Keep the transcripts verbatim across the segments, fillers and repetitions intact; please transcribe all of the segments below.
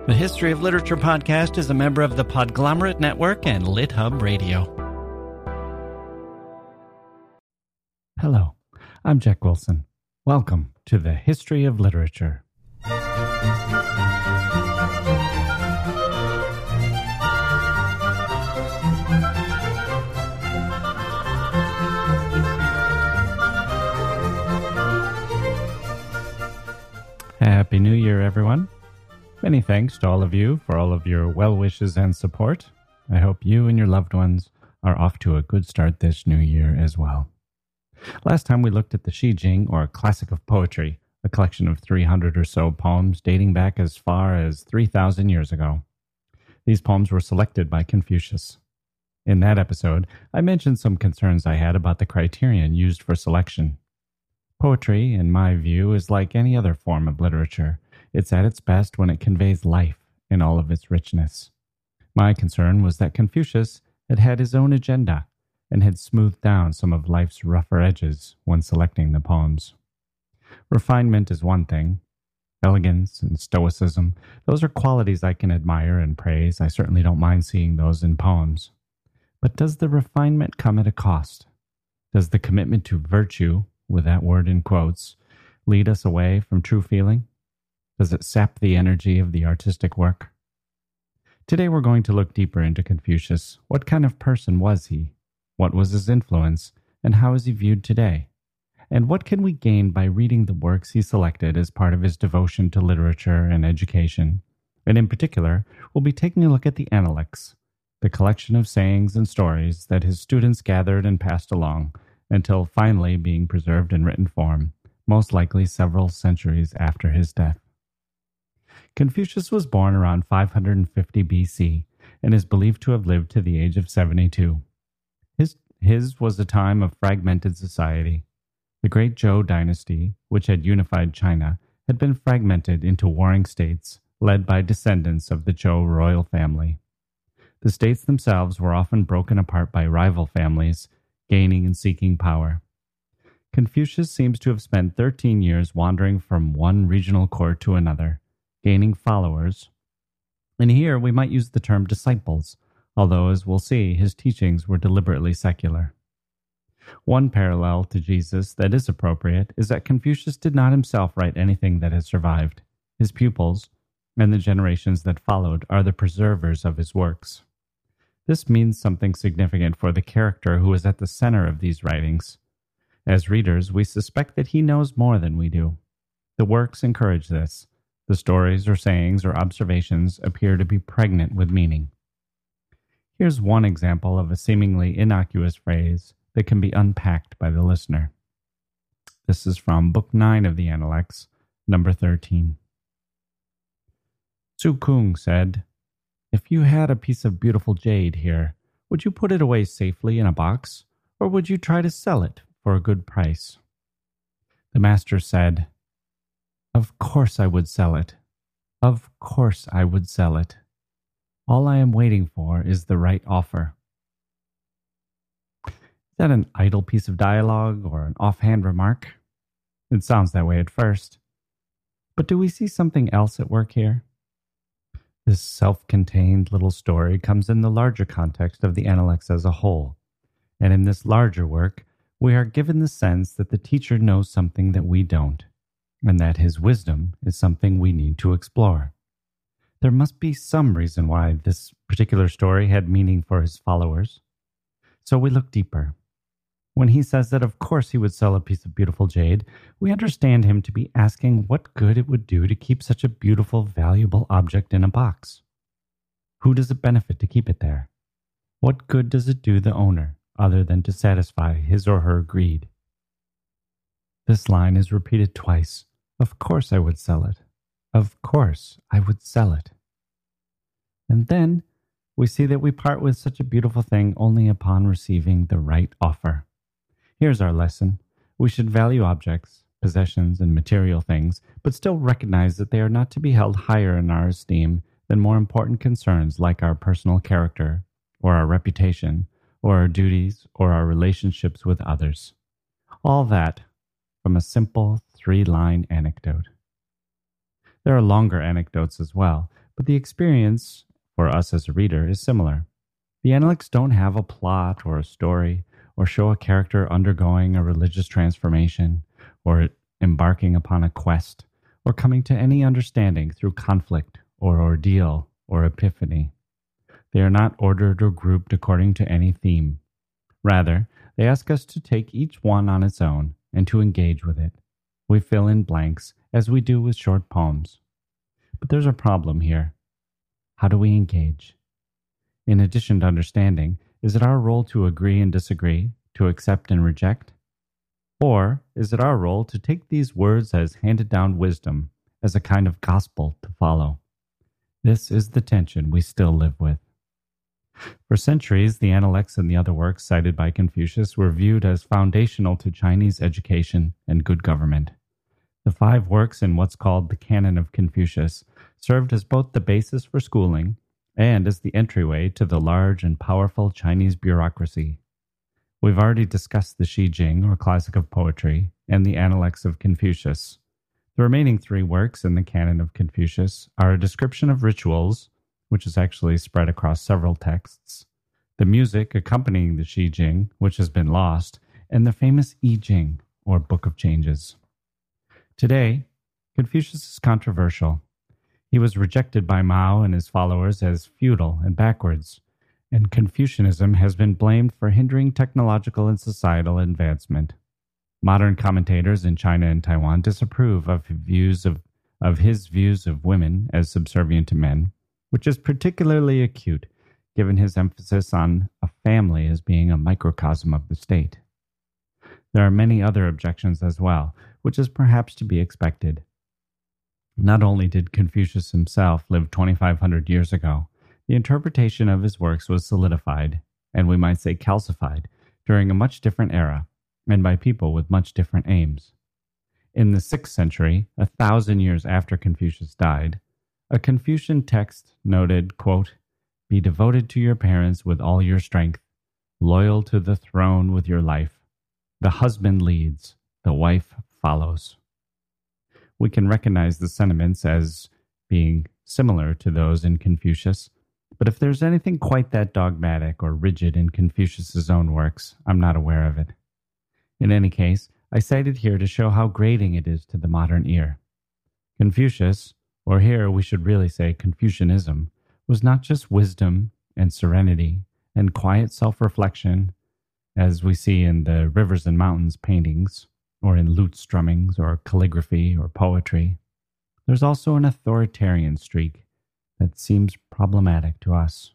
The History of Literature podcast is a member of the Podglomerate Network and LitHub Radio. Hello, I'm Jack Wilson. Welcome to the History of Literature. Happy New Year, everyone. Many thanks to all of you for all of your well wishes and support. I hope you and your loved ones are off to a good start this new year as well. Last time we looked at the Shi Jing, or Classic of Poetry, a collection of three hundred or so poems dating back as far as three thousand years ago. These poems were selected by Confucius. In that episode, I mentioned some concerns I had about the criterion used for selection. Poetry, in my view, is like any other form of literature. It's at its best when it conveys life in all of its richness. My concern was that Confucius had had his own agenda and had smoothed down some of life's rougher edges when selecting the poems. Refinement is one thing. Elegance and stoicism, those are qualities I can admire and praise. I certainly don't mind seeing those in poems. But does the refinement come at a cost? Does the commitment to virtue, with that word in quotes, lead us away from true feeling? Does it sap the energy of the artistic work? Today we're going to look deeper into Confucius. What kind of person was he? What was his influence? And how is he viewed today? And what can we gain by reading the works he selected as part of his devotion to literature and education? And in particular, we'll be taking a look at the Analects, the collection of sayings and stories that his students gathered and passed along until finally being preserved in written form, most likely several centuries after his death. Confucius was born around five hundred fifty B C and is believed to have lived to the age of seventy-two. His, his was a time of fragmented society. The great Zhou dynasty, which had unified China, had been fragmented into warring states led by descendants of the Zhou royal family. The states themselves were often broken apart by rival families, gaining and seeking power. Confucius seems to have spent thirteen years wandering from one regional court to another, gaining followers. And here we might use the term disciples, although, as we'll see, his teachings were deliberately secular. One parallel to Jesus that is appropriate is that Confucius did not himself write anything that has survived. His pupils, and the generations that followed, are the preservers of his works. This means something significant for the character who is at the center of these writings. As readers, we suspect that he knows more than we do. The works encourage this. The stories or sayings or observations appear to be pregnant with meaning. Here's one example of a seemingly innocuous phrase that can be unpacked by the listener. This is from Book nine of the Analects, number thirteen. Su Kung said, "If you had a piece of beautiful jade here, would you put it away safely in a box, or would you try to sell it for a good price?" The master said, "Of course I would sell it. Of course I would sell it. All I am waiting for is the right offer." Is that an idle piece of dialogue or an offhand remark? It sounds that way at first. But do we see something else at work here? This self-contained little story comes in the larger context of the Analects as a whole. And in this larger work, we are given the sense that the teacher knows something that we don't, and that his wisdom is something we need to explore. There must be some reason why this particular story had meaning for his followers. So we look deeper. When he says that of course he would sell a piece of beautiful jade, we understand him to be asking what good it would do to keep such a beautiful, valuable object in a box. Who does it benefit to keep it there? What good does it do the owner, other than to satisfy his or her greed? This line is repeated twice. Of course I would sell it. Of course I would sell it. And then we see that we part with such a beautiful thing only upon receiving the right offer. Here's our lesson. We should value objects, possessions, and material things, but still recognize that they are not to be held higher in our esteem than more important concerns like our personal character, or our reputation, or our duties, or our relationships with others. All that from a simple three-line anecdote. There are longer anecdotes as well, but the experience for us as a reader is similar. The Analects don't have a plot or a story, or show a character undergoing a religious transformation, or embarking upon a quest, or coming to any understanding through conflict or ordeal or epiphany. They are not ordered or grouped according to any theme. Rather, they ask us to take each one on its own and to engage with it. We fill in blanks as we do with short poems. But there's a problem here. How do we engage? In addition to understanding, is it our role to agree and disagree, to accept and reject? Or is it our role to take these words as handed down wisdom, as a kind of gospel to follow? This is the tension we still live with. For centuries, the Analects and the other works cited by Confucius were viewed as foundational to Chinese education and good government. The five works in what's called the Canon of Confucius served as both the basis for schooling and as the entryway to the large and powerful Chinese bureaucracy. We've already discussed the Shi Jing, or Classic of Poetry, and the Analects of Confucius. The remaining three works in the Canon of Confucius are a description of rituals, which is actually spread across several texts, the music accompanying the Shi Jing, which has been lost, and the famous I Ching, or Book of Changes. Today, Confucius is controversial. He was rejected by Mao and his followers as feudal and backwards, and Confucianism has been blamed for hindering technological and societal advancement. Modern commentators in China and Taiwan disapprove of views of, of his views of women as subservient to men, which is particularly acute given his emphasis on a family as being a microcosm of the state. There are many other objections as well, which is perhaps to be expected. Not only did Confucius himself live twenty-five hundred years ago, the interpretation of his works was solidified, and we might say calcified, during a much different era, and by people with much different aims. In the sixth century, a thousand years after Confucius died, a Confucian text noted, quote, "Be devoted to your parents with all your strength, loyal to the throne with your life. The husband leads, the wife follows." We can recognize the sentiments as being similar to those in Confucius, but if there's anything quite that dogmatic or rigid in Confucius's own works, I'm not aware of it. In any case, I cite it here to show how grating it is to the modern ear. Confucius, or here we should really say Confucianism, was not just wisdom and serenity and quiet self-reflection, as we see in the Rivers and Mountains paintings, or in lute strummings, or calligraphy, or poetry. There's also an authoritarian streak that seems problematic to us.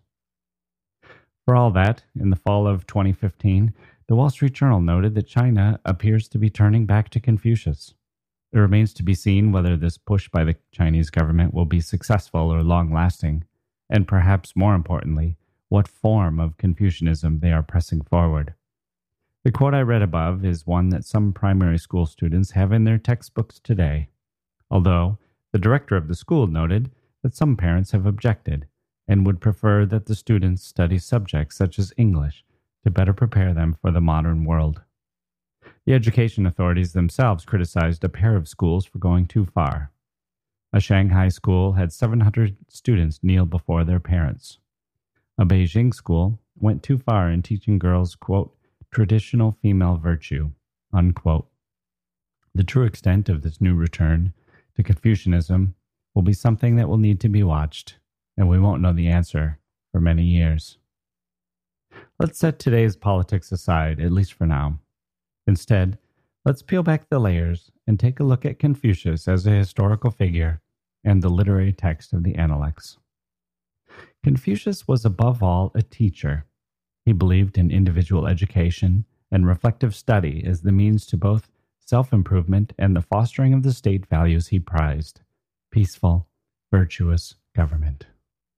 For all that, in the fall of twenty fifteen, the Wall Street Journal noted that China appears to be turning back to Confucius. It remains to be seen whether this push by the Chinese government will be successful or long-lasting, and perhaps more importantly, what form of Confucianism they are pressing forward. The quote I read above is one that some primary school students have in their textbooks today, although the director of the school noted that some parents have objected and would prefer that the students study subjects such as English to better prepare them for the modern world. The education authorities themselves criticized a pair of schools for going too far. A Shanghai school had seven hundred students kneel before their parents. A Beijing school went too far in teaching girls, quote, traditional female virtue, unquote. The true extent of this new return to Confucianism will be something that will need to be watched, and we won't know the answer for many years. Let's set today's politics aside, at least for now. Instead, let's peel back the layers and take a look at Confucius as a historical figure and the literary text of the Analects. Confucius was above all a teacher. He believed in individual education and reflective study as the means to both self-improvement and the fostering of the state values he prized: peaceful, virtuous government.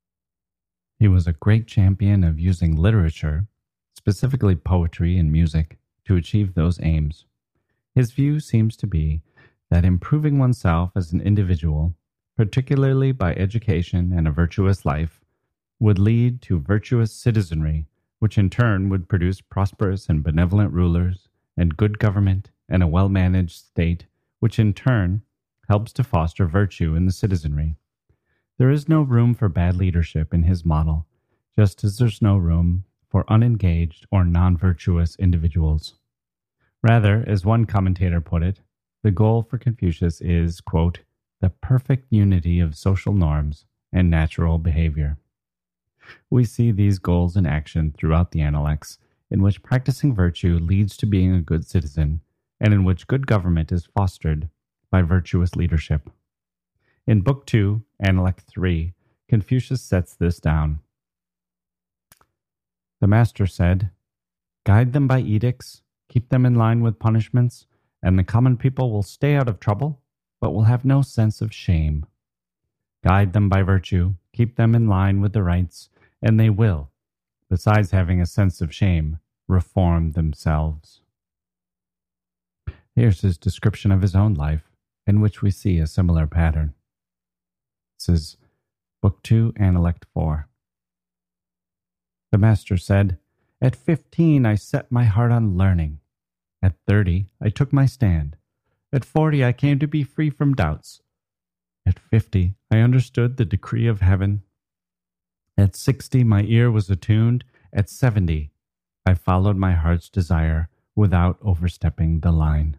He was a great champion of using literature, specifically poetry and music, to achieve those aims. His view seems to be that improving oneself as an individual, particularly by education and a virtuous life, would lead to virtuous citizenry, which in turn would produce prosperous and benevolent rulers and good government and a well-managed state, which in turn helps to foster virtue in the citizenry. There is no room for bad leadership in his model, just as there's no room for unengaged or non-virtuous individuals. Rather, as one commentator put it, the goal for Confucius is, quote, the perfect unity of social norms and natural behavior. We see these goals in action throughout the Analects, in which practicing virtue leads to being a good citizen, and in which good government is fostered by virtuous leadership. In Book two, Analect three, Confucius sets this down. The master said, "Guide them by edicts, keep them in line with punishments, and the common people will stay out of trouble, but will have no sense of shame. Guide them by virtue, keep them in line with the rights, and they will, besides having a sense of shame, reform themselves." Here's his description of his own life, in which we see a similar pattern. This is Book two, Analect four. The master said, "At fifteen I set my heart on learning. At thirty I took my stand. At forty I came to be free from doubts. At fifty I understood the decree of heaven. At sixty my ear was attuned. At seventy I followed my heart's desire without overstepping the line."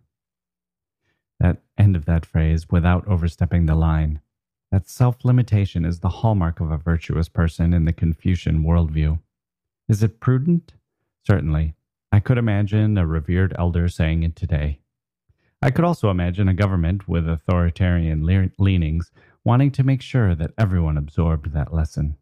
That end of that phrase, without overstepping the line, that self-limitation is the hallmark of a virtuous person in the Confucian worldview. Is it prudent? Certainly. I could imagine a revered elder saying it today. I could also imagine a government with authoritarian le- leanings wanting to make sure that everyone absorbed that lesson.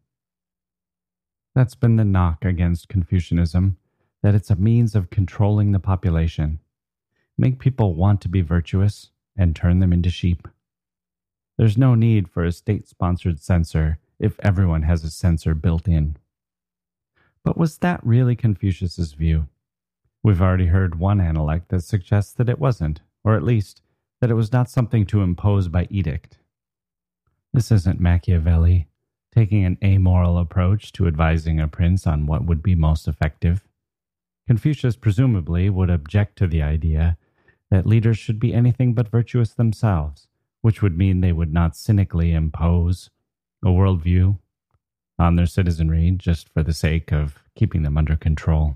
That's been the knock against Confucianism, that it's a means of controlling the population. Make people want to be virtuous and turn them into sheep. There's no need for a state-sponsored censor if everyone has a censor built in. But was that really Confucius's view? We've already heard one analect that suggests that it wasn't, or at least that it was not something to impose by edict. This isn't Machiavelli taking an amoral approach to advising a prince on what would be most effective. Confucius presumably would object to the idea that leaders should be anything but virtuous themselves, which would mean they would not cynically impose a worldview on their citizenry just for the sake of keeping them under control.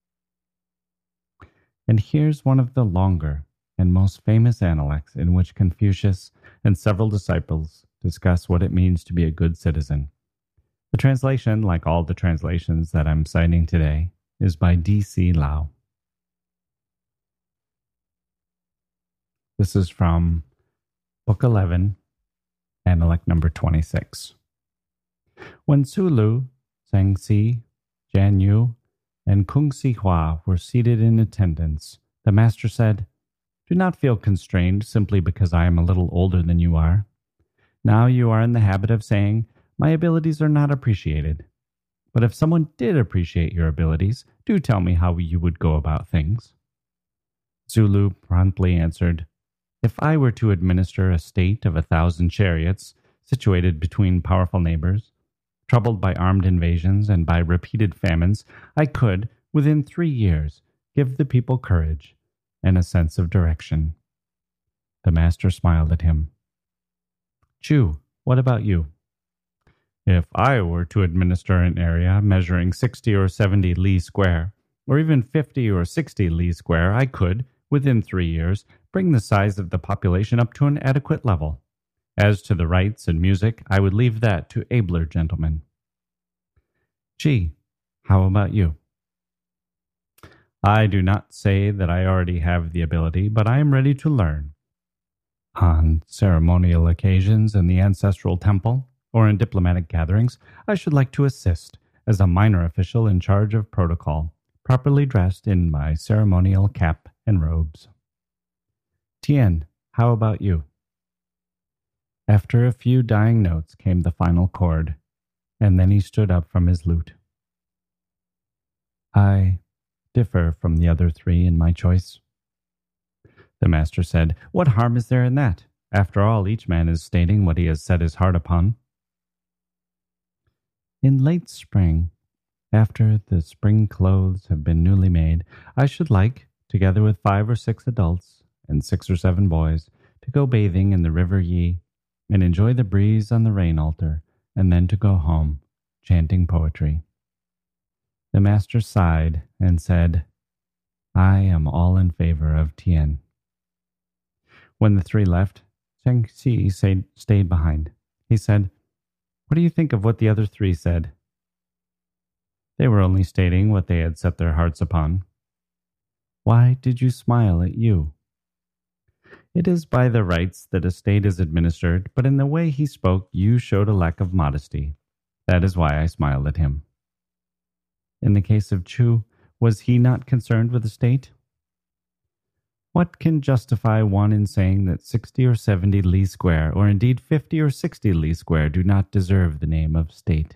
And here's one of the longer and most famous analects in which Confucius and several disciples discuss what it means to be a good citizen. The translation, like all the translations that I'm citing today, is by D C Lau. This is from Book eleven, Analect number twenty-six. When Su Lu, Zhang Xi, Jian Yu, and Kung Si Hua were seated in attendance, the master said, "Do not feel constrained simply because I am a little older than you are. Now you are in the habit of saying, 'My abilities are not appreciated.' But if someone did appreciate your abilities, do tell me how you would go about things." Zulu promptly answered, "If I were to administer a state of a thousand chariots, situated between powerful neighbors, troubled by armed invasions and by repeated famines, I could, within three years, give the people courage and a sense of direction." The master smiled at him. "Chu, what about you?" "If I were to administer an area measuring sixty or seventy li square, or even fifty or sixty li square, I could, within three years, bring the size of the population up to an adequate level. As to the rites and music, I would leave that to abler gentlemen." "Chi, how about you?" "I do not say that I already have the ability, but I am ready to learn. On ceremonial occasions in the ancestral temple, or in diplomatic gatherings, I should like to assist as a minor official in charge of protocol, properly dressed in my ceremonial cap and robes." "Tien, how about you?" After a few dying notes came the final chord, and then he stood up from his lute. "I differ from the other three in my choice." The master said, "What harm is there in that? After all, each man is stating what he has set his heart upon." "In late spring, after the spring clothes have been newly made, I should like, together with five or six adults and six or seven boys, to go bathing in the river Yi and enjoy the breeze on the rain altar, and then to go home, chanting poetry. The master sighed and said, I am all in favor of Tian. When the three left, Zheng Xi stayed behind. He said, What do you think of what the other three said? They were only stating what they had set their hearts upon. Why did you smile at you? It is by the rights that a state is administered, but in the way he spoke, you showed a lack of modesty. That is why I smiled at him. In the case of Chu, was he not concerned with the state? What can justify one in saying that sixty or seventy li square, or indeed fifty or sixty li square, do not deserve the name of state?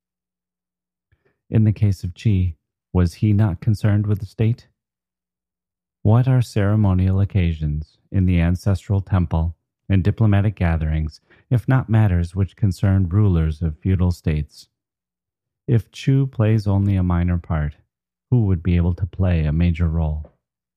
In the case of Qi, was he not concerned with the state? What are ceremonial occasions in the ancestral temple and diplomatic gatherings, if not matters which concern rulers of feudal states? If Chu plays only a minor part, who would be able to play a major role?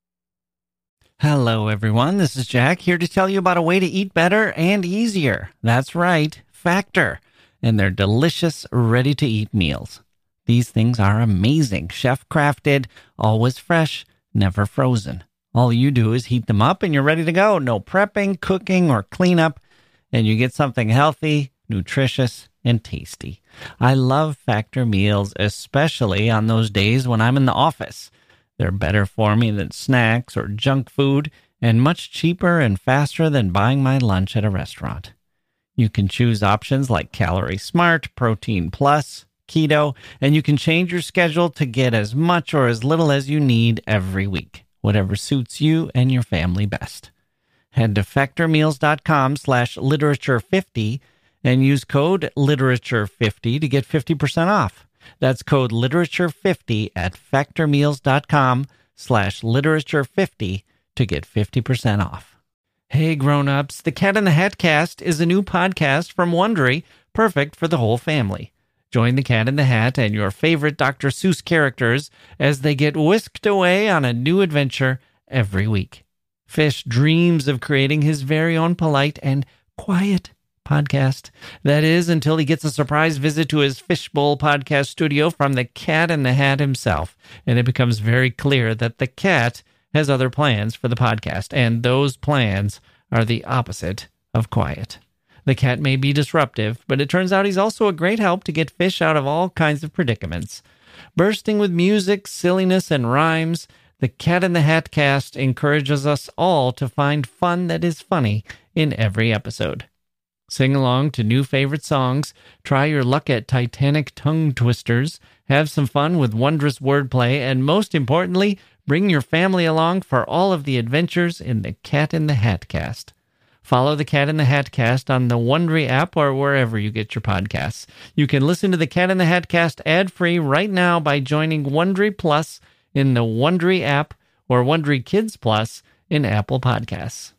Hello, everyone. This is Jack here to tell you about a way to eat better and easier. That's right, Factor, and their delicious, ready-to-eat meals. These things are amazing, chef-crafted, always fresh, never frozen. All you do is heat them up and you're ready to go. No prepping, cooking, or cleanup, and you get something healthy, nutritious, and tasty. I love Factor meals, especially on those days when I'm in the office. They're better for me than snacks or junk food, and much cheaper and faster than buying my lunch at a restaurant. You can choose options like Calorie Smart, Protein Plus, Keto, and you can change your schedule to get as much or as little as you need every week, whatever suits you and your family best. Head to factormeals.com slash literature50 and use code literature fifty to get fifty percent off. That's code literature fifty at factormeals.com slash literature50 to get fifty percent off. Hey grown-ups, the Cat in the Hat Cast is a new podcast from Wondery, perfect for the whole family. Join the Cat in the Hat and your favorite Doctor Seuss characters as they get whisked away on a new adventure every week. Fish dreams of creating his very own polite and quiet podcast. That is, until he gets a surprise visit to his Fishbowl podcast studio from the Cat in the Hat himself. And it becomes very clear that the cat has other plans for the podcast, and those plans are the opposite of quiet. The cat may be disruptive, but it turns out he's also a great help to get fish out of all kinds of predicaments. Bursting with music, silliness, and rhymes, the Cat in the Hat Cast encourages us all to find fun that is funny in every episode. Sing along to new favorite songs, try your luck at Titanic tongue twisters, have some fun with wondrous wordplay, and most importantly, bring your family along for all of the adventures in the Cat in the Hat Cast. Follow the Cat in the Hat Cast on the Wondery app or wherever you get your podcasts. You can listen to the Cat in the Hat Cast ad-free right now by joining Wondery Plus in the Wondery app or Wondery Kids Plus in Apple Podcasts.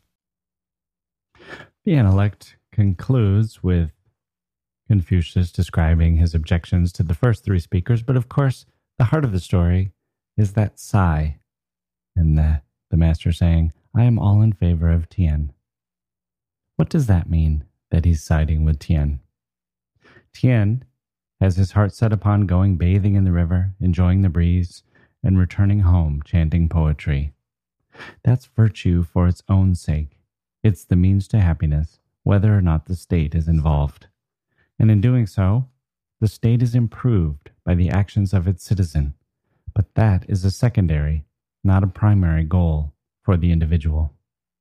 The Analect concludes with Confucius describing his objections to the first three speakers, but of course, the heart of the story is that sigh, and the, the master saying, I am all in favor of Tian. What does that mean, that he's siding with Tian? Tian has his heart set upon going bathing in the river, enjoying the breeze, and returning home chanting poetry. That's virtue for its own sake. It's the means to happiness, whether or not the state is involved. And in doing so, the state is improved by the actions of its citizen. But that is a secondary, not a primary goal for the individual.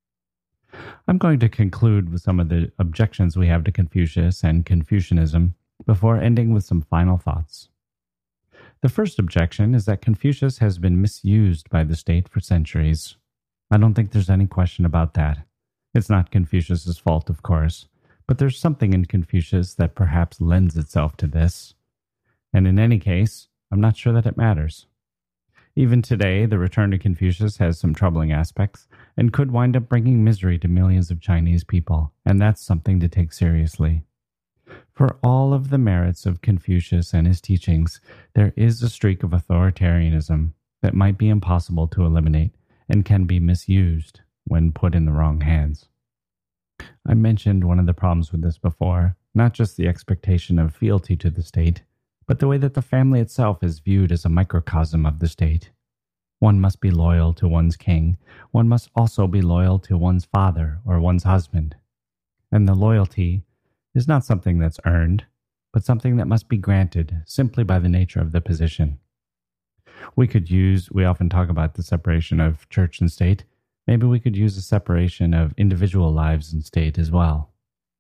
I'm going to conclude with some of the objections we have to Confucius and Confucianism before ending with some final thoughts. The first objection is that Confucius has been misused by the state for centuries. I don't think there's any question about that. It's not Confucius's fault, of course, but there's something in Confucius that perhaps lends itself to this. And in any case, I'm not sure that it matters. Even today, the return to Confucius has some troubling aspects and could wind up bringing misery to millions of Chinese people, and that's something to take seriously. For all of the merits of Confucius and his teachings, there is a streak of authoritarianism that might be impossible to eliminate and can be misused when put in the wrong hands. I mentioned one of the problems with this before, not just the expectation of fealty to the state, but the way that the family itself is viewed as a microcosm of the state. One must be loyal to one's king. One must also be loyal to one's father or one's husband. And the loyalty is not something that's earned, but something that must be granted simply by the nature of the position. We could use, we often talk about the separation of church and state. Maybe we could use a separation of individual lives and state as well.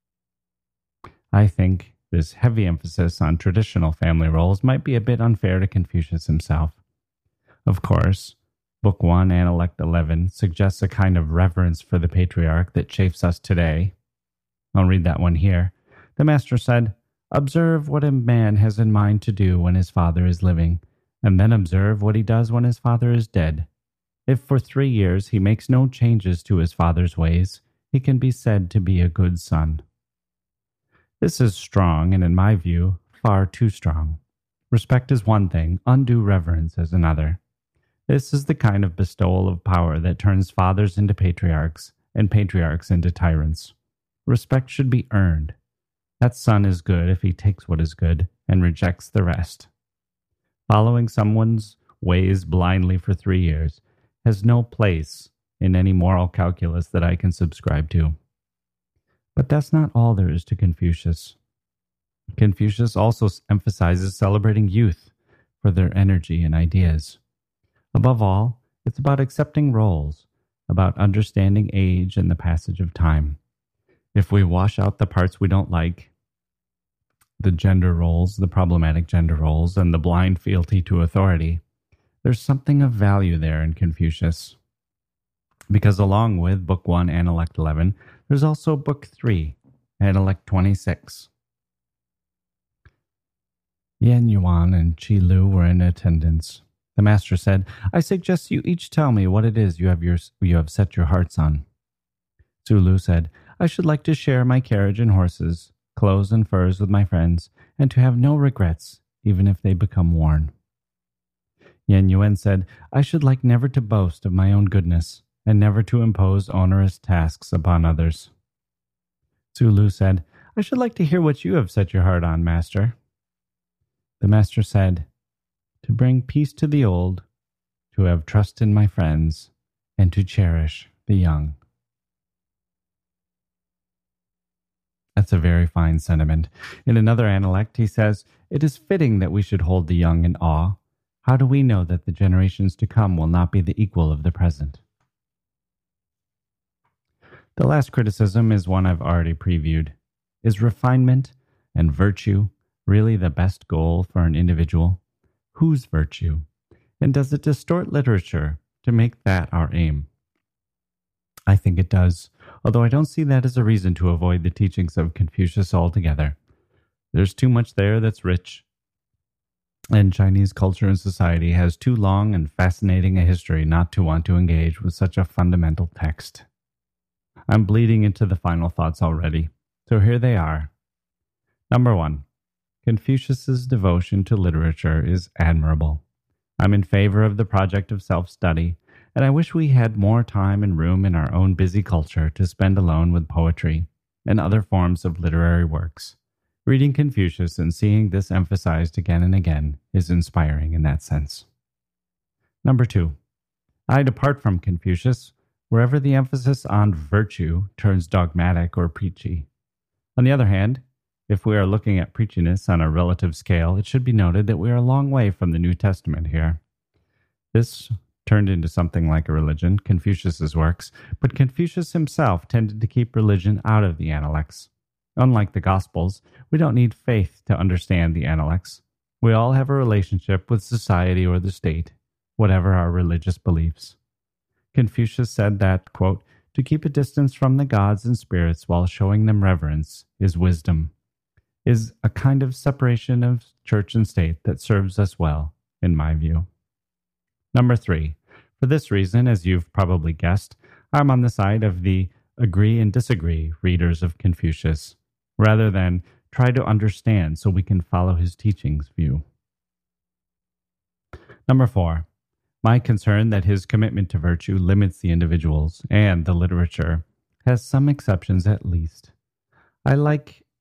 I think this heavy emphasis on traditional family roles might be a bit unfair to Confucius himself. Of course, Book one, Analect eleven, suggests a kind of reverence for the patriarch that chafes us today. I'll read that one here. The master said, "Observe what a man has in mind to do when his father is living, and then observe what he does when his father is dead. If for three years he makes no changes to his father's ways, he can be said to be a good son." This is strong, and in my view, far too strong. Respect is one thing, undue reverence is another. This is the kind of bestowal of power that turns fathers into patriarchs and patriarchs into tyrants. Respect should be earned. That son is good if he takes what is good and rejects the rest. Following someone's ways blindly for three years has no place in any moral calculus that I can subscribe to. But that's not all there is to Confucius. Confucius also emphasizes celebrating youth for their energy and ideas. Above all, it's about accepting roles, about understanding age and the passage of time. If we wash out the parts we don't like, the gender roles, the problematic gender roles, and the blind fealty to authority, there's something of value there in Confucius. Because along with Book one, Analect eleven, there's also Book three, Analect twenty-six. Yan Yuan and Qi Lu were in attendance. The master said, "I suggest you each tell me what it is you have, your, you have set your hearts on." Zhu Lu said, "I should like to share my carriage and horses, clothes and furs with my friends, and to have no regrets, even if they become worn." Yan Yuan said, "I should like never to boast of my own goodness, and never to impose onerous tasks upon others." Zhu Lu said, "I should like to hear what you have set your heart on, master." The master said, "To bring peace to the old, to have trust in my friends, and to cherish the young." That's a very fine sentiment. In another Analect, he says, "It is fitting that we should hold the young in awe. How do we know that the generations to come will not be the equal of the present?" The last criticism is one I've already previewed. Is refinement and virtue really the best goal for an individual? Whose virtue? And does it distort literature to make that our aim? I think it does, although I don't see that as a reason to avoid the teachings of Confucius altogether. There's too much there that's rich, and Chinese culture and society has too long and fascinating a history not to want to engage with such a fundamental text. I'm bleeding into the final thoughts already, so here they are. Number one, Confucius's devotion to literature is admirable. I'm in favor of the project of self-study, and I wish we had more time and room in our own busy culture to spend alone with poetry and other forms of literary works. Reading Confucius and seeing this emphasized again and again is inspiring in that sense. Number two, I depart from Confucius wherever the emphasis on virtue turns dogmatic or preachy. On the other hand, if we are looking at preachiness on a relative scale, it should be noted that we are a long way from the New Testament here. This turned into something like a religion, Confucius's works, but Confucius himself tended to keep religion out of the Analects. Unlike the Gospels, we don't need faith to understand the Analects. We all have a relationship with society or the state, whatever our religious beliefs. Confucius said that, quote, "To keep a distance from the gods and spirits while showing them reverence is wisdom, is a kind of separation of church and state that serves us well, in my view." Number three, for this reason, as you've probably guessed, I'm on the side of the agree and disagree readers of Confucius, rather than try to understand so we can follow his teachings view. Number four, my concern that his commitment to virtue limits the individuals and the literature has some exceptions at least. I like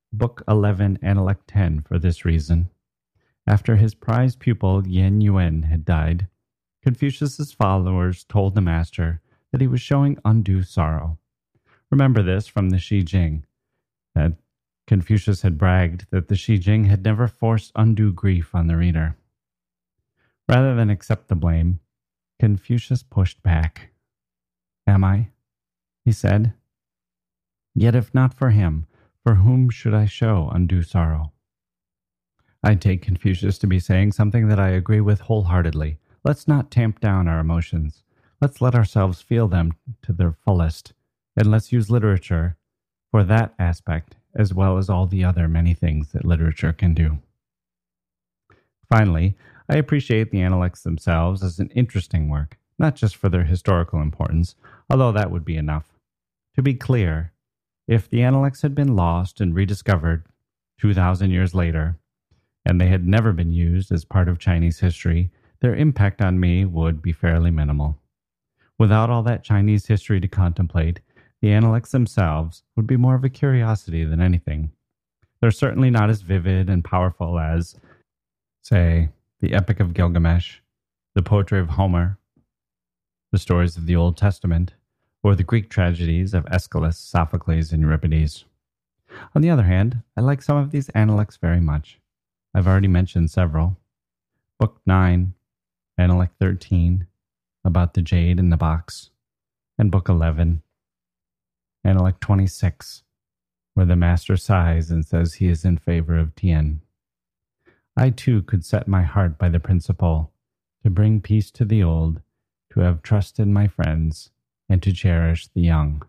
Book eleven, Analect ten for this reason. After his prized pupil Yen Yuan had died, Confucius's followers told the master that he was showing undue sorrow. Remember this from the Shi Jing, that Confucius had bragged that the Shi Jing had never forced undue grief on the reader. Rather than accept the blame, Confucius pushed back. "Am I?" he said. "Yet if not for him, for whom should I show undue sorrow?" I take Confucius to be saying something that I agree with wholeheartedly. Let's not tamp down our emotions. Let's let ourselves feel them to their fullest, and let's use literature for that aspect as well as all the other many things that literature can do. Finally, I appreciate the Analects themselves as an interesting work, not just for their historical importance, although that would be enough. To be clear, if the Analects had been lost and rediscovered two thousand years later, and they had never been used as part of Chinese history, their impact on me would be fairly minimal. Without all that Chinese history to contemplate, the Analects themselves would be more of a curiosity than anything. They're certainly not as vivid and powerful as, say, the Epic of Gilgamesh, the poetry of Homer, the stories of the Old Testament, or the Greek tragedies of Aeschylus, Sophocles, and Euripides. On the other hand, I like some of these Analects very much. I've already mentioned several. Book nine, Analect thirteen, about the jade in the box, and Book eleven, Analect twenty-six, where the master sighs and says he is in favor of Tien. I too could set my heart by the principle to bring peace to the old, to have trust in my friends, and to cherish the young.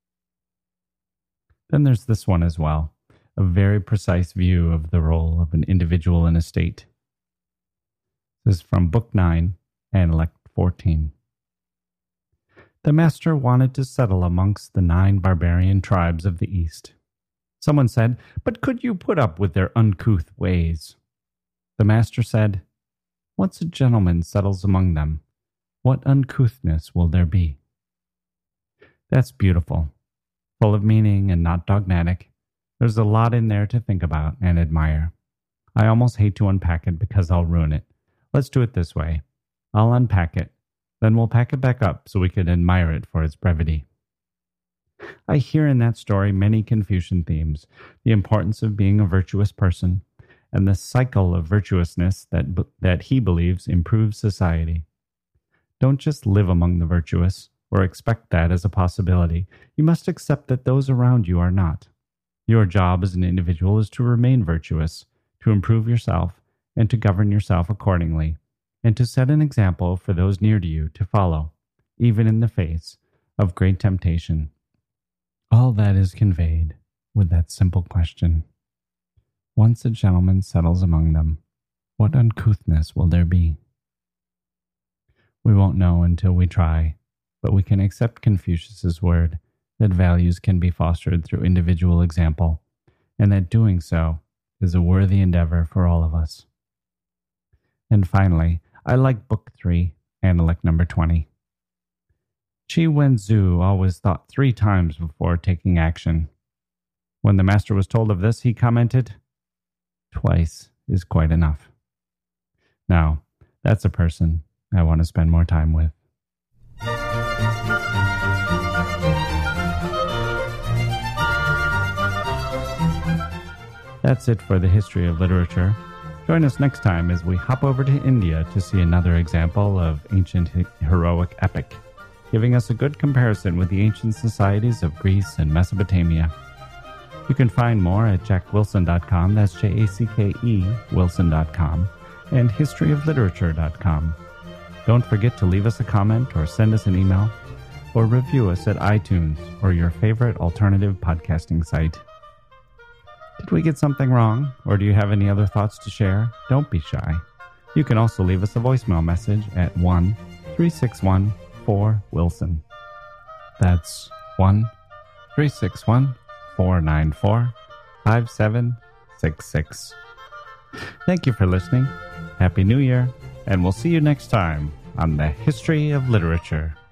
Then there's this one as well, a very precise view of the role of an individual in a state. This is from Book nine, Analect fourteen. The master wanted to settle amongst the nine barbarian tribes of the East. Someone said, "But could you put up with their uncouth ways?" The master said, "Once a gentleman settles among them, what uncouthness will there be?" That's beautiful, full of meaning and not dogmatic. There's a lot in there to think about and admire. I almost hate to unpack it because I'll ruin it. Let's do it this way. I'll unpack it, then we'll pack it back up so we can admire it for its brevity. I hear in that story many Confucian themes, the importance of being a virtuous person, and the cycle of virtuousness that, that he believes improves society. Don't just live among the virtuous, or expect that as a possibility. You must accept that those around you are not. Your job as an individual is to remain virtuous, to improve yourself, and to govern yourself accordingly, and to set an example for those near to you to follow, even in the face of great temptation. All that is conveyed with that simple question. Once a gentleman settles among them, what uncouthness will there be? We won't know until we try, but we can accept Confucius's word that values can be fostered through individual example, and that doing so is a worthy endeavor for all of us. And finally, I like Book three, Analect number twenty. Qi Wenzu always thought three times before taking action. When the master was told of this, he commented, "Twice is quite enough." Now, that's a person I want to spend more time with. That's it for the history of literature. Join us next time as we hop over to India to see another example of ancient heroic epic, giving us a good comparison with the ancient societies of Greece and Mesopotamia. You can find more at jack wilson dot com, that's J A C K E Wilson dot com, and history of literature dot com. Don't forget to leave us a comment or send us an email, or review us at iTunes or your favorite alternative podcasting site. Did we get something wrong, or do you have any other thoughts to share? Don't be shy. You can also leave us a voicemail message at one three six one four Wilson. That's one three six one four nine four five seven six six. Thank you for listening. Happy New Year, and we'll see you next time on the History of Literature.